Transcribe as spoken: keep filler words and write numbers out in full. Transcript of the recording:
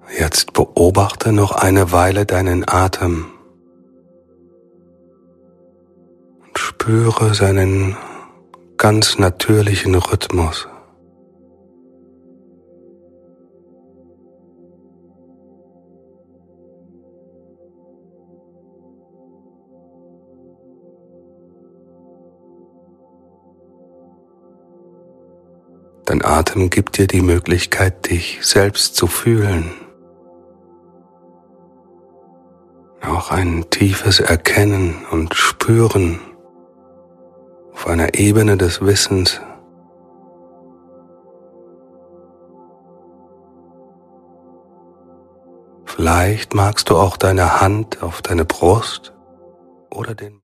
Jetzt beobachte noch eine Weile deinen Atem und spüre seinen ganz natürlichen Rhythmus. Dein Atem gibt dir die Möglichkeit, dich selbst zu fühlen. Auch ein tiefes Erkennen und Spüren auf einer Ebene des Wissens. Vielleicht magst du auch deine Hand auf deine Brust oder den